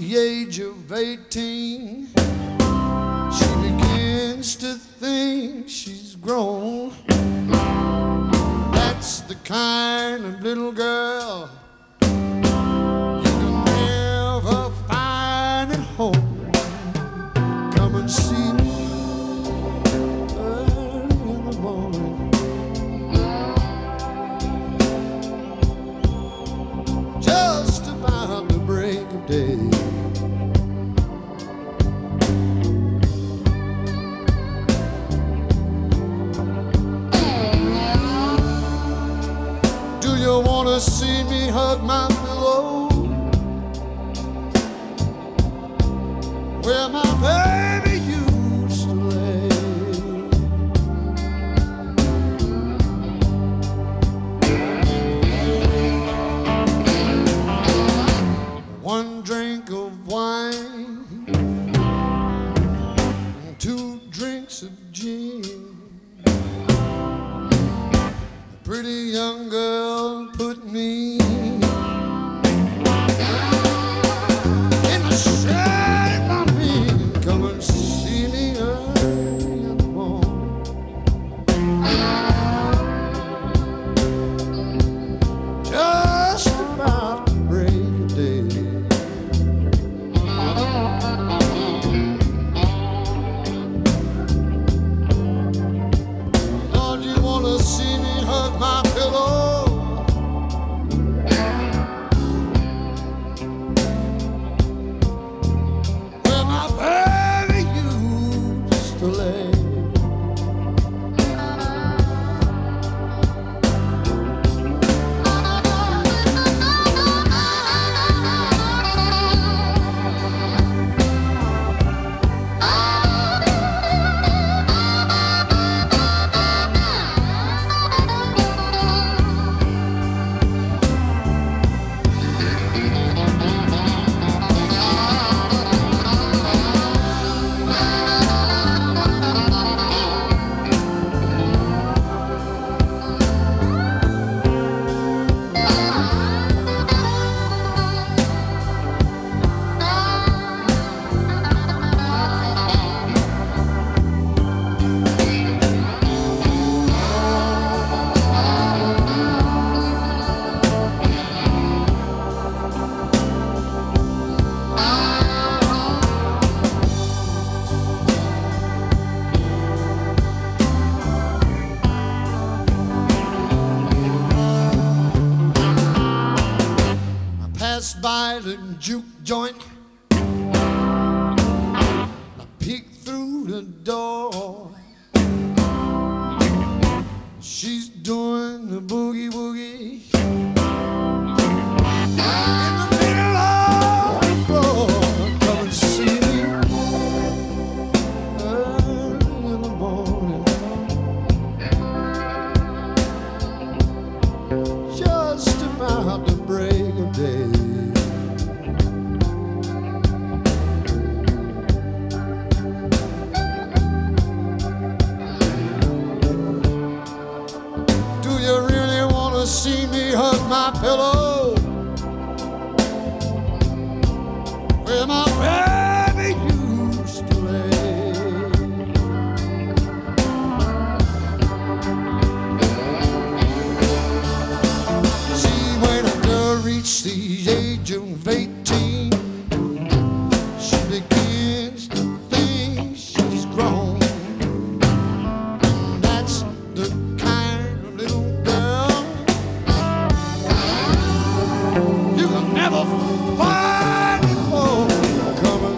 the age of 18, she begins to think she's grown. That's the kind of little girl you can never find at home. Come and see me early in the morning. Just about the break of day. Do you wanna see me hug my pillow where my baby used to lay? One drink of wine, 2 drinks of gin. A pretty young girl put me in the shade by me. Come and see me early in the morning. Just about the break of day. Lord, you wanna see me hug my pillow where my baby used to lay? Passed by the juke joint, I peeked through the door. She's doing the boogie woogie in the middle of the floor. Come and see me early in the morning. Just about the break of day. Do you really wanna see me hug my pillow where my baby used to lay? See, when a girl reaches the age of 18, she begins to think she's grown. That's the kind of little girl you can never find at home. Come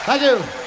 Thank you.